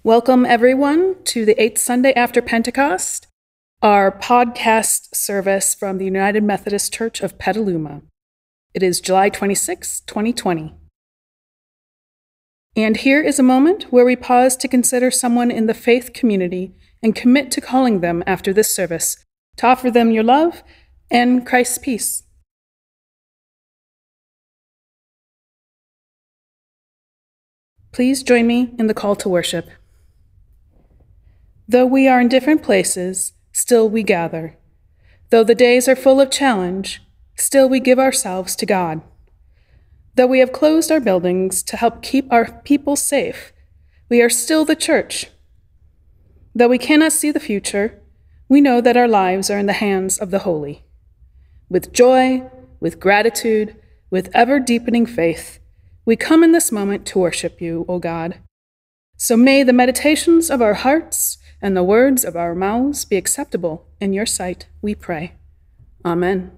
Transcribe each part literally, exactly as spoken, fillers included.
Welcome, everyone, to the eighth Sunday after Pentecost, our podcast service from the United Methodist Church of Petaluma. It is July twenty-sixth, twenty twenty. And here is a moment where we pause to consider someone in the faith community and commit to calling them after this service to offer them your love and Christ's peace. Please join me in the call to worship. Though we are in different places, still we gather. Though the days are full of challenge, still we give ourselves to God. Though we have closed our buildings to help keep our people safe, we are still the church. Though we cannot see the future, we know that our lives are in the hands of the holy. With joy, with gratitude, with ever-deepening faith, we come in this moment to worship you, O God. So may the meditations of our hearts and the words of our mouths be acceptable in your sight, we pray. Amen.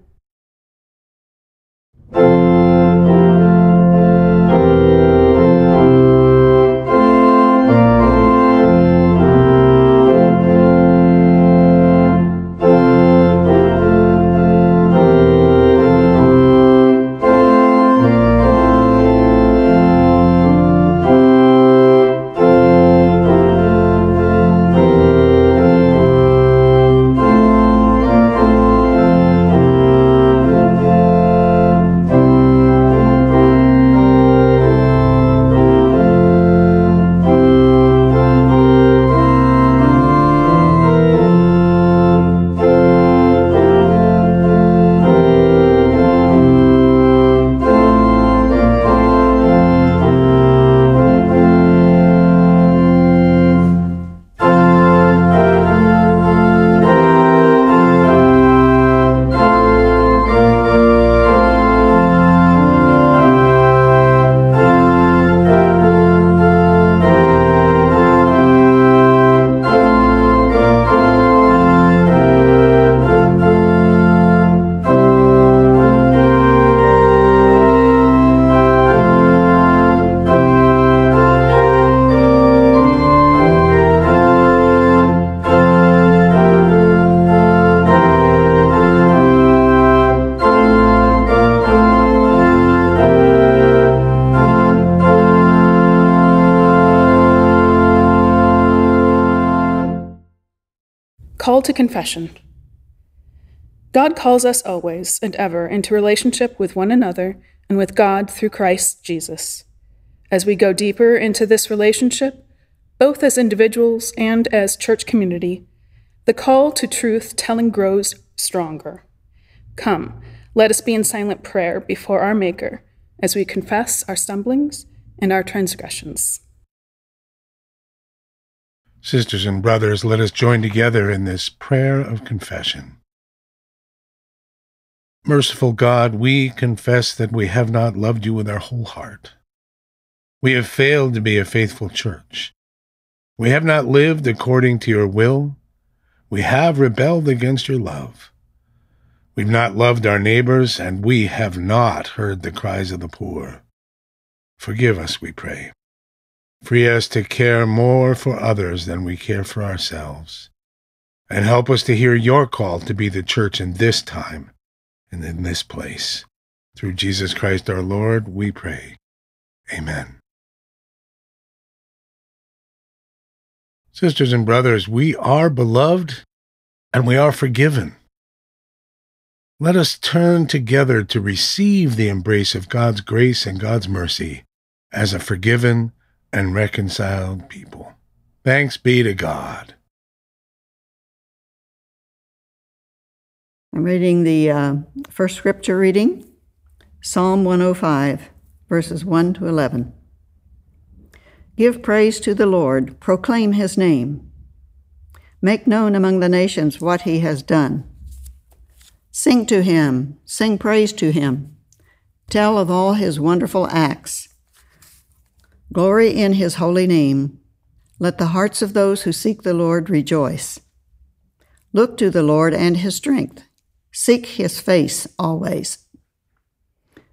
Call to confession. God calls us always and ever into relationship with one another and with God through Christ Jesus. As we go deeper into this relationship, both as individuals and as church community, the call to truth-telling grows stronger. Come, let us be in silent prayer before our Maker as we confess our stumblings and our transgressions. Sisters and brothers, let us join together in this prayer of confession. Merciful God, we confess that we have not loved you with our whole heart. We have failed to be a faithful church. We have not lived according to your will. We have rebelled against your love. We've not loved our neighbors, and we have not heard the cries of the poor. Forgive us, we pray. Free us to care more for others than we care for ourselves. And help us to hear your call to be the church in this time and in this place. Through Jesus Christ our Lord, we pray. Amen. Sisters and brothers, we are beloved and we are forgiven. Let us turn together to receive the embrace of God's grace and God's mercy as a forgiven and reconciled people. Thanks be to God. I'm reading the uh, first scripture reading, Psalm one oh five, verses one to eleven. Give praise to the Lord, proclaim his name. Make known among the nations what he has done. Sing to him, sing praise to him. Tell of all his wonderful acts. Glory in his holy name. Let the hearts of those who seek the Lord rejoice. Look to the Lord and his strength. Seek his face always.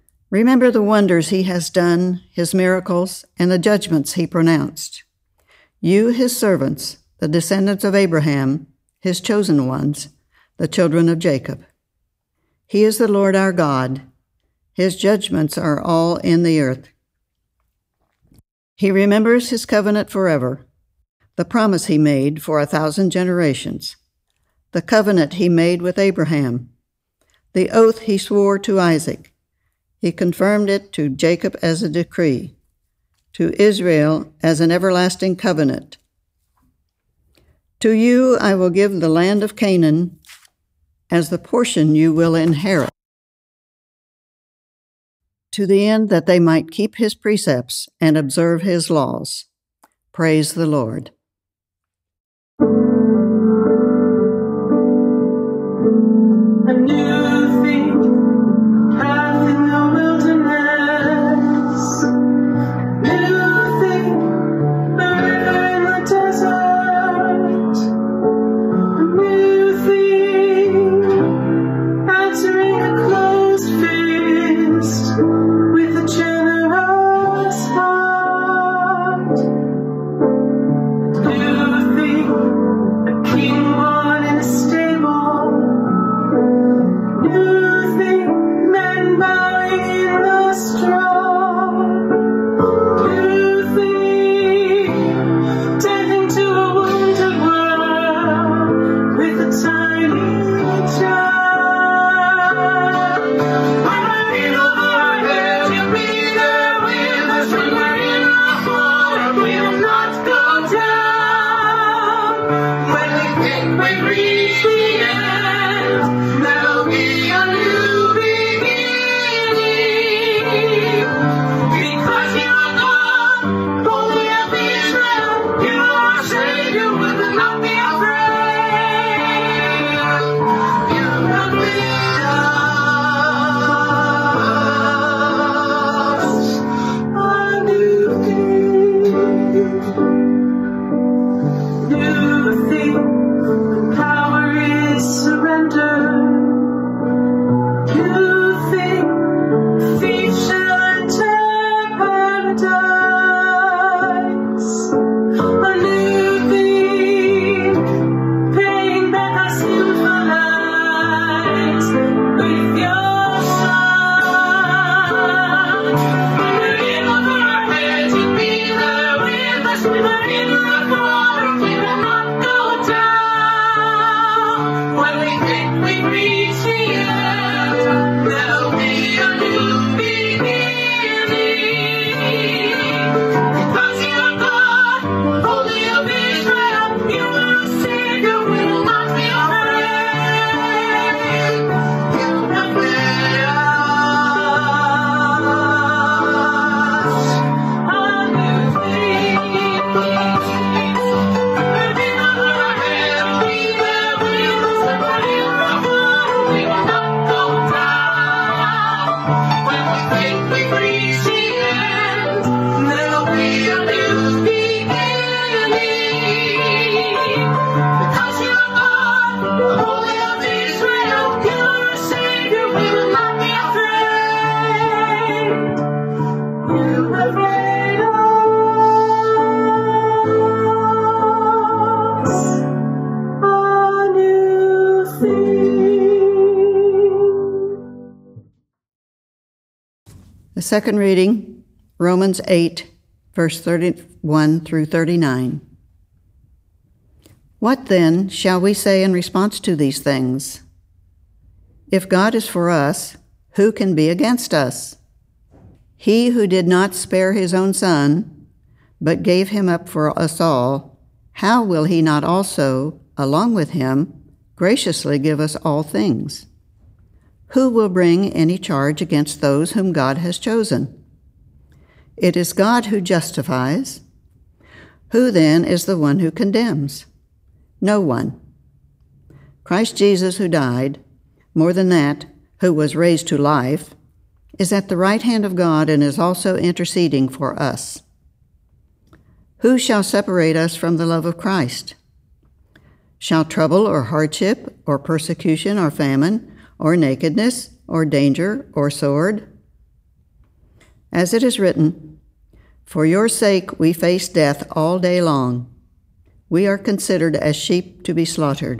Remember the wonders he has done, his miracles, and the judgments he pronounced. You, his servants, the descendants of Abraham, his chosen ones, the children of Jacob. He is the Lord our God. His judgments are all in the earth. He remembers his covenant forever, the promise he made for a thousand generations, the covenant he made with Abraham, the oath he swore to Isaac. He confirmed it to Jacob as a decree, to Israel as an everlasting covenant. To you I will give the land of Canaan as the portion you will inherit, to the end that they might keep his precepts and observe his laws. Praise the Lord. A new thing, path in the wilderness. New thing, a river in the desert. A new thing, answering a closed fist with a generous heart. A new thing, a king born in a stable. New thing, men bowing in the straw. New thing, tending to a wounded world with a tiny child. When I lean over our heads, you'll be there with us. When we're in our water, we will not go down. When we think we've reached the end, there'll be a new beginning. Because you are God, Holy of Israel, you are our Savior, we will not be afraid. You have made us a new thing. New thing, power is surrender. New thing, feet shall enter paradise. A new thing, paying back our sinful lives with your Son. When we're in over our heads, you'll be there with us. When we're in the water, we will not go down. When we think we've reached the end, there'll be a new beginning. Because you are God, Holy of Israel, you are our Savior, we will not be afraid. You have made us a new thing. Moving over our heads, be there with us. When we're in the water, we will not go down. When we think we've reached the end, there'll be a new beginning. Because you are God, Holy of Israel, you are our Savior, we will not be afraid. You have made us a new thing. The second reading, Romans eight, verse thirty-one through thirty-nine. What then shall we say in response to these things? If God is for us, who can be against us? He who did not spare his own Son, but gave him up for us all, how will he not also, along with him, graciously give us all things? Who will bring any charge against those whom God has chosen? It is God who justifies. Who then is the one who condemns? No one. Christ Jesus, who died, more than that, who was raised to life, is at the right hand of God and is also interceding for us. Who shall separate us from the love of Christ? Shall trouble or hardship or persecution or famine or nakedness or danger or sword? As it is written, For your sake we face death all day long. We are considered as sheep to be slaughtered.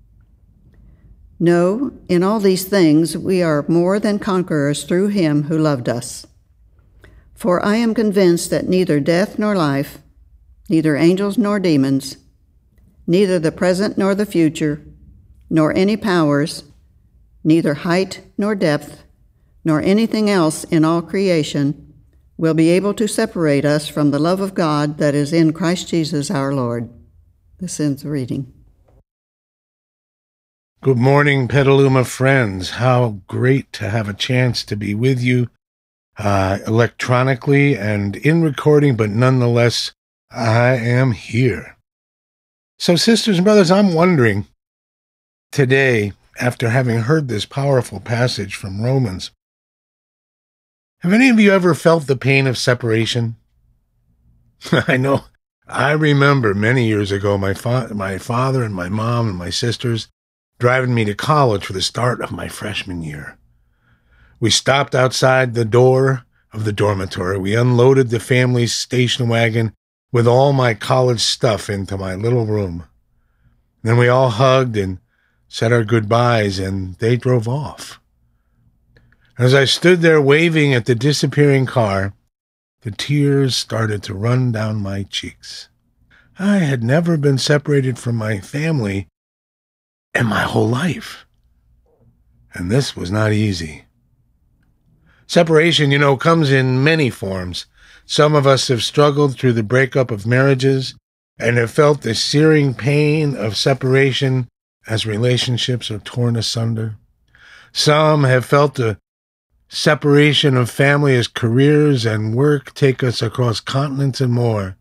No, in all these things we are more than conquerors through him who loved us. For I am convinced that neither death nor life, neither angels nor demons, neither the present nor the future, nor any powers, neither height nor depth, nor anything else in all creation, will be able to separate us from the love of God that is in Christ Jesus our Lord. This ends the reading. Good morning, Petaluma friends. How great to have a chance to be with you uh, electronically and in recording, but nonetheless, I am here. So, sisters and brothers, I'm wondering today, after having heard this powerful passage from Romans, have any of you ever felt the pain of separation? I know, I remember many years ago, my, fa- my father and my mom and my sisters driving me to college for the start of my freshman year. We stopped outside the door of the dormitory. We unloaded the family's station wagon with all my college stuff into my little room. Then we all hugged and said our goodbyes, and they drove off. As I stood there waving at the disappearing car, the tears started to run down my cheeks. I had never been separated from my family in my whole life, and this was not easy. Separation, you know, comes in many forms. Some of us have struggled through the breakup of marriages and have felt the searing pain of separation as relationships are torn asunder. Some have felt the separation of family as careers and work take us across continents and more.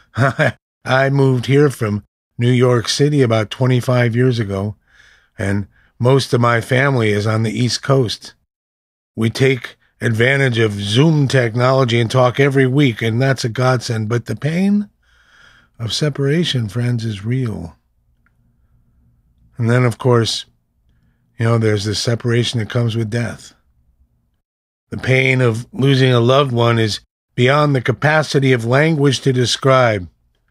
I moved here from New York City about twenty-five years ago, and most of my family is on the East Coast. We take advantage of Zoom technology and talk every week, and that's a godsend. But the pain of separation, friends, is real. And then, of course, you know, there's the separation that comes with death. The pain of losing a loved one is beyond the capacity of language to describe.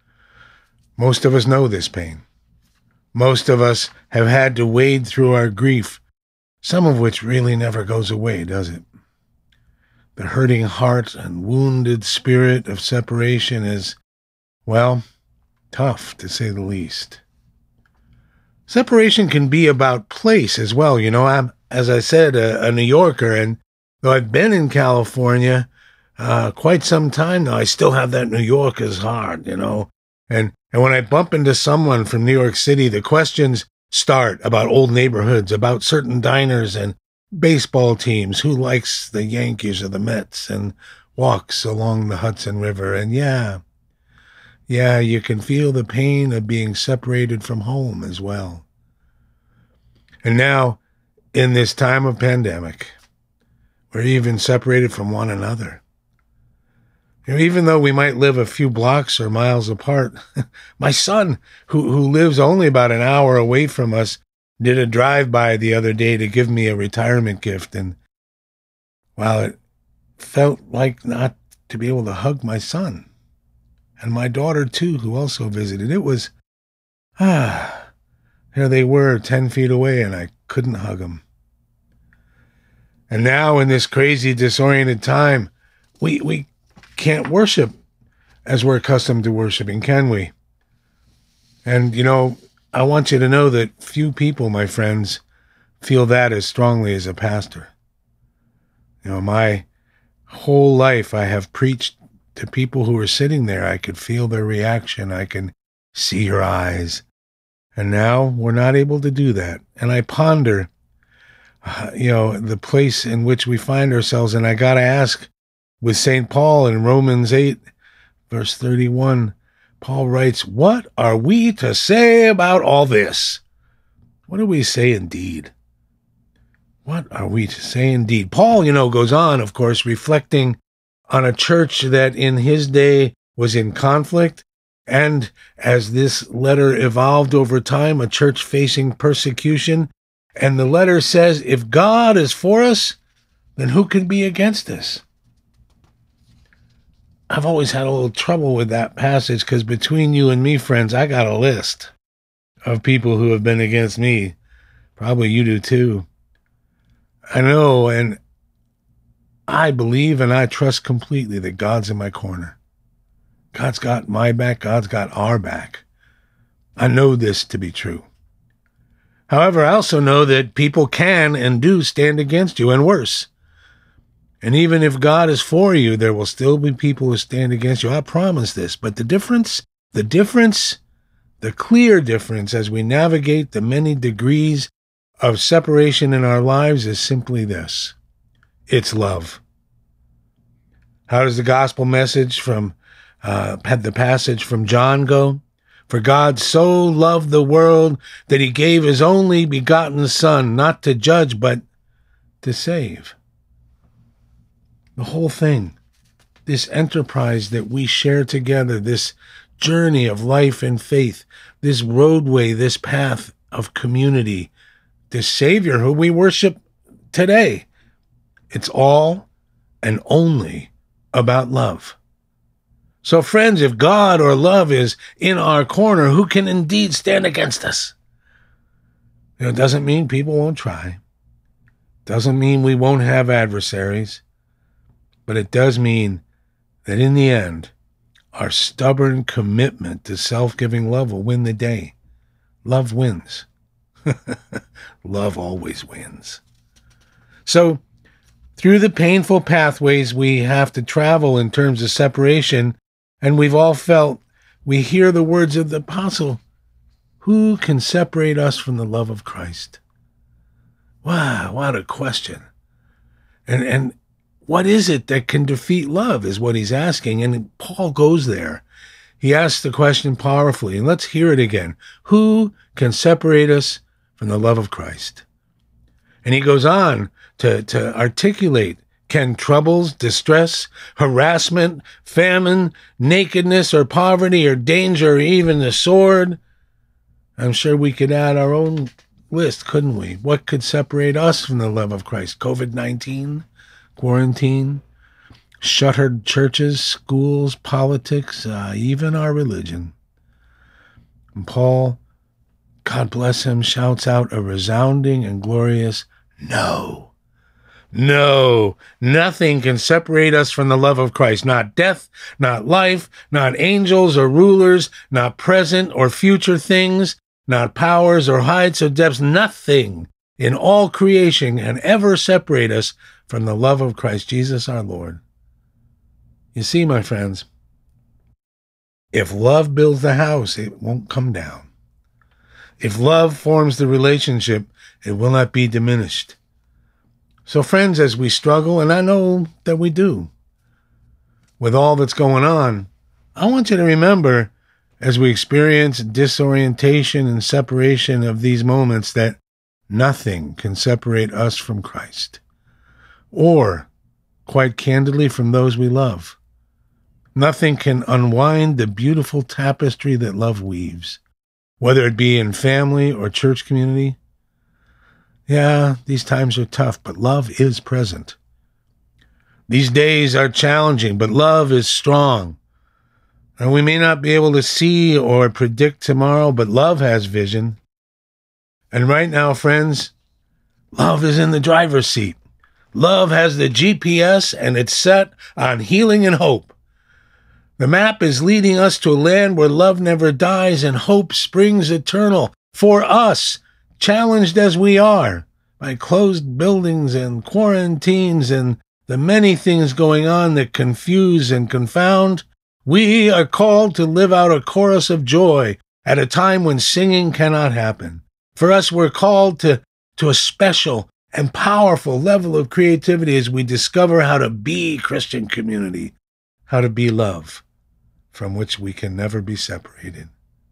Most of us know this pain. Most of us have had to wade through our grief, some of which really never goes away, does it? The hurting heart and wounded spirit of separation is, well, tough to say the least. Separation can be about place as well. You know, I'm, as I said, a, a New Yorker, and though I've been in California uh, quite some time now, I still have that New Yorker's heart, you know. And and when I bump into someone from New York City, the questions start about old neighborhoods, about certain diners and baseball teams, who likes the Yankees or the Mets, and walks along the Hudson River. And yeah, yeah, you can feel the pain of being separated from home as well. And now, in this time of pandemic, we're even separated from one another. You know, even though we might live a few blocks or miles apart, my son, who, who lives only about an hour away from us, did a drive-by the other day to give me a retirement gift. And while it felt like not to be able to hug my son, and my daughter too, who also visited, it was, ah, there they were ten feet away, and I couldn't hug them. And now in this crazy, disoriented time, we, we can't worship as we're accustomed to worshiping, can we? And, you know, I want you to know that few people, my friends, feel that as strongly as a pastor. You know, my whole life I have preached to people who were sitting there. I could feel their reaction. I can see your eyes. And now we're not able to do that. And I ponder, uh, you know, the place in which we find ourselves. And I got to ask, with Saint Paul in Romans eight, verse thirty-one, Paul writes, "What are we to say about all this?" What do we say indeed? What are we to say indeed? Paul, you know, goes on, of course, reflecting on a church that in his day was in conflict, and as this letter evolved over time, a church facing persecution. And the letter says, if God is for us, then who can be against us? I've always had a little trouble with that passage because between you and me, friends, I got a list of people who have been against me. Probably you do too. I know, and I believe and I trust completely that God's in my corner. God's got my back. God's got our back. I know this to be true. However, I also know that people can and do stand against you, and worse. And even if God is for you, there will still be people who stand against you. I promise this. But the difference, the difference, the clear difference as we navigate the many degrees of separation in our lives is simply this. It's love. How does the gospel message from uh, the passage from John go? For God so loved the world that he gave his only begotten Son, not to judge, but to save. The whole thing, this enterprise that we share together, this journey of life and faith, this roadway, this path of community, this Savior who we worship today, it's all and only about love. So friends, if God or love is in our corner, who can indeed stand against us? You know, it doesn't mean people won't try. Doesn't mean we won't have adversaries. But it does mean that in the end, our stubborn commitment to self-giving love will win the day. Love wins. Love always wins. So, through the painful pathways we have to travel in terms of separation, and we've all felt, we hear the words of the apostle, who can separate us from the love of Christ? Wow, what a question. And, and what is it that can defeat love is what he's asking. And Paul goes there. He asks the question powerfully, and let's hear it again. Who can separate us from the love of Christ? And he goes on to, to articulate, can troubles, distress, harassment, famine, nakedness, or poverty, or danger, or even the sword? I'm sure we could add our own list, couldn't we? What could separate us from the love of Christ? COVID nineteen, quarantine, shuttered churches, schools, politics, uh, even our religion. And Paul, God bless him, shouts out a resounding and glorious no. No, nothing can separate us from the love of Christ. Not death, not life, not angels or rulers, not present or future things, not powers or heights or depths. Nothing in all creation can ever separate us from the love of Christ Jesus our Lord. You see, my friends, if love builds the house, it won't come down. If love forms the relationship, it will not be diminished. So friends, as we struggle, and I know that we do, with all that's going on, I want you to remember, as we experience disorientation and separation of these moments, that nothing can separate us from Christ, or, quite candidly, from those we love. Nothing can unwind the beautiful tapestry that love weaves, whether it be in family or church community. Yeah, these times are tough, but love is present. These days are challenging, but love is strong. And we may not be able to see or predict tomorrow, but love has vision. And right now, friends, love is in the driver's seat. Love has the G P S, and it's set on healing and hope. The map is leading us to a land where love never dies and hope springs eternal for us, challenged as we are by closed buildings and quarantines and the many things going on that confuse and confound. We are called to live out a chorus of joy at a time when singing cannot happen. For us, we're called to, to a special and powerful level of creativity as we discover how to be Christian community, how to be love, from which we can never be separated.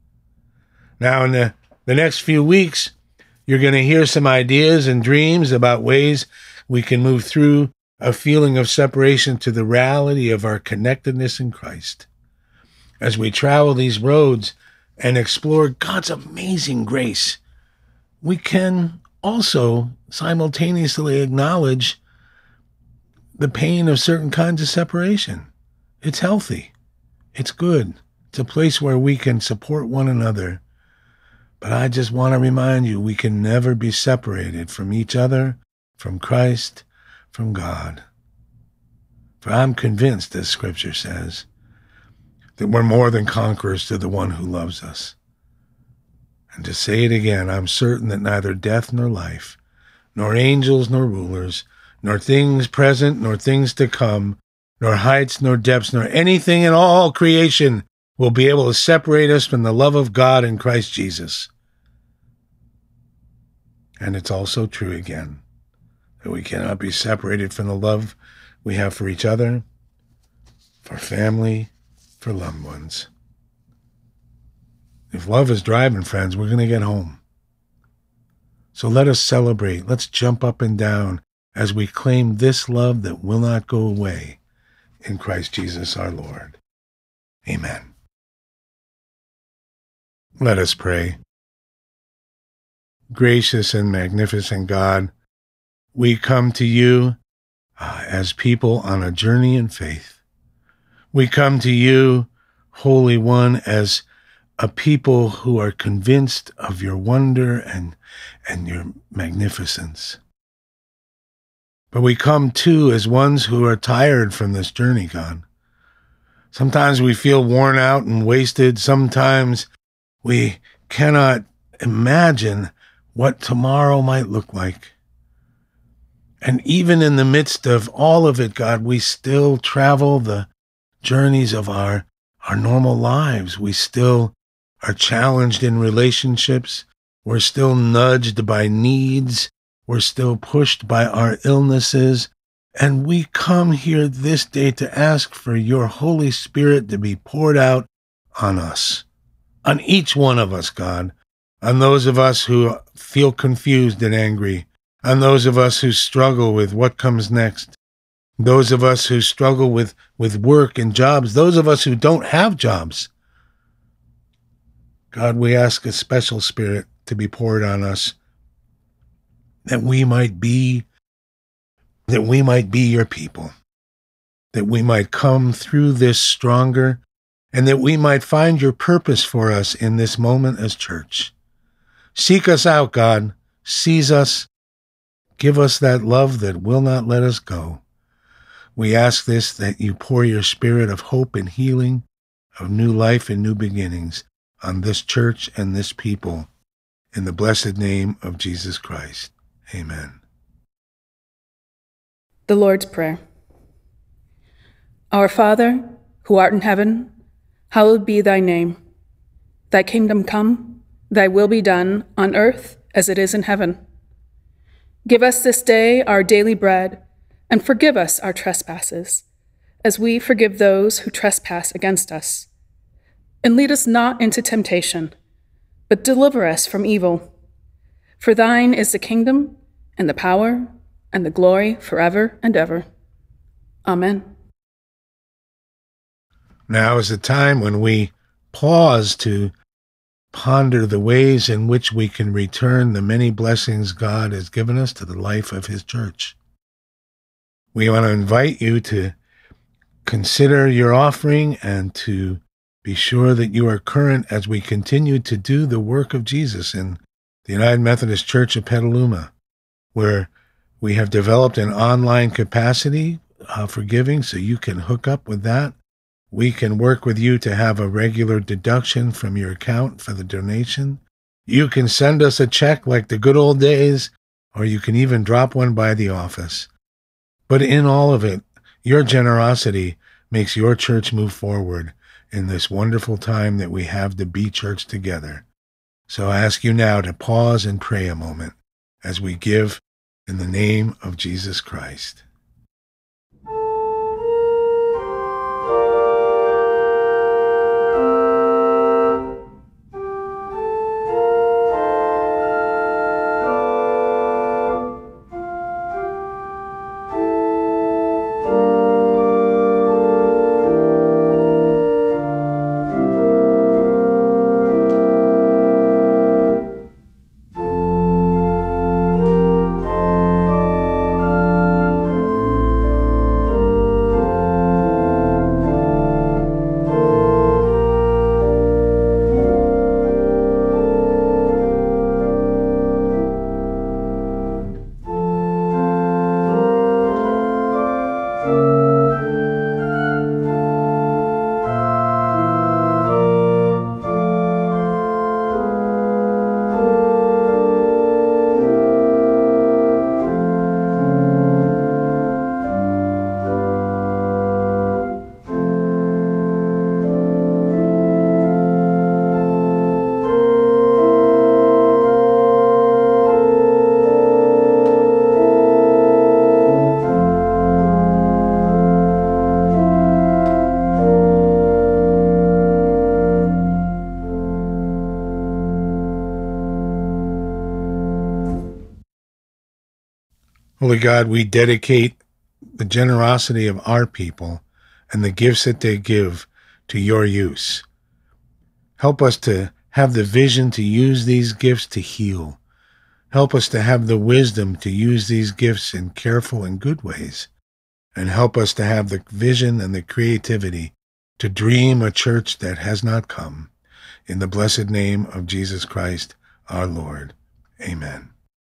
Now, in the, the next few weeks, you're going to hear some ideas and dreams about ways we can move through a feeling of separation to the reality of our connectedness in Christ. As we travel these roads and explore God's amazing grace, we can also simultaneously acknowledge the pain of certain kinds of separation. It's healthy. It's good. It's a place where we can support one another. But I just want to remind you, we can never be separated from each other, from Christ, from God. For I'm convinced, as Scripture says, that we're more than conquerors to the one who loves us. And to say it again, I'm certain that neither death nor life, nor angels nor rulers, nor things present nor things to come, nor heights nor depths, nor anything in all creation will be able to separate us from the love of God in Christ Jesus. And it's also true again, that we cannot be separated from the love we have for each other, for family, for loved ones. If love is driving, friends, we're going to get home. So let us celebrate. Let's jump up and down as we claim this love that will not go away in Christ Jesus our Lord. Amen. Let us pray. Gracious and magnificent God, we come to you uh, as people on a journey in faith. We come to you, Holy One, as a people who are convinced of your wonder and, and your magnificence. But we come, too, as ones who are tired from this journey, God. Sometimes we feel worn out and wasted. Sometimes we cannot imagine what tomorrow might look like. And even in the midst of all of it, God, we still travel the journeys of our, our normal lives. We still are challenged in relationships. We're still nudged by needs. We're still pushed by our illnesses. And we come here this day to ask for your Holy Spirit to be poured out on us, on each one of us, God, on those of us who feel confused and angry, on those of us who struggle with what comes next, those of us who struggle with, with work and jobs, those of us who don't have jobs. God, we ask a special Spirit to be poured on us, that we might be, that we might be your people, that we might come through this stronger, and that we might find your purpose for us in this moment as church. Seek us out, God. Seize us. Give us that love that will not let us go. We ask this, that you pour your spirit of hope and healing, of new life and new beginnings on this church and this people. In the blessed name of Jesus Christ. Amen. The Lord's Prayer. Our Father, who art in heaven, hallowed be thy name. Thy kingdom come, thy will be done, on earth as it is in heaven. Give us this day our daily bread, and forgive us our trespasses, as we forgive those who trespass against us. And lead us not into temptation, but deliver us from evil. For thine is the kingdom, and the power, and the glory forever and ever. Amen. Now is the time when we pause to ponder the ways in which we can return the many blessings God has given us to the life of his church. We want to invite you to consider your offering and to be sure that you are current as we continue to do the work of Jesus in the United Methodist Church of Petaluma, where we have developed an online capacity uh, for giving, so you can hook up with that. We can work with you to have a regular deduction from your account for the donation. You can send us a check like the good old days, or you can even drop one by the office. But in all of it, your generosity makes your church move forward in this wonderful time that we have to be church together. So I ask you now to pause and pray a moment as we give in the name of Jesus Christ. Holy God, we dedicate the generosity of our people and the gifts that they give to your use. Help us to have the vision to use these gifts to heal. Help us to have the wisdom to use these gifts in careful and good ways. And help us to have the vision and the creativity to dream a church that has not come. In the blessed name of Jesus Christ, our Lord. Amen.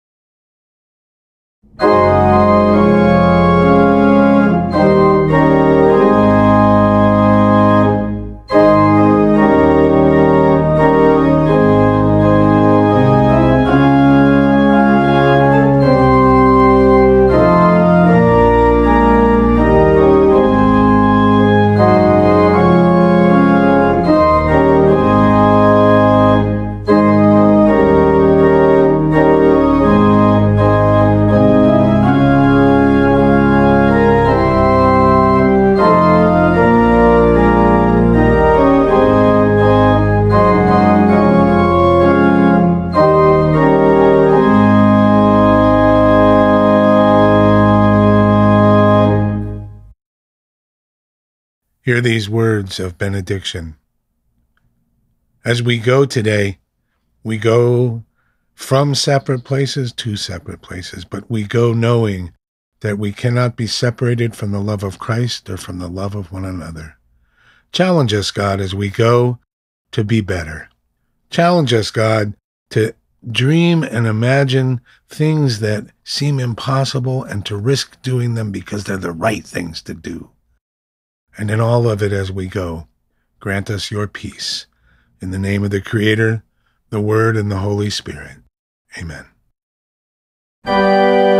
Hear these words of benediction. As we go today, we go from separate places to separate places, but we go knowing that we cannot be separated from the love of Christ or from the love of one another. Challenge us, God, as we go to be better. Challenge us, God, to dream and imagine things that seem impossible and to risk doing them because they're the right things to do. And in all of it as we go, grant us your peace. In the name of the Creator, the Word, and the Holy Spirit. Amen.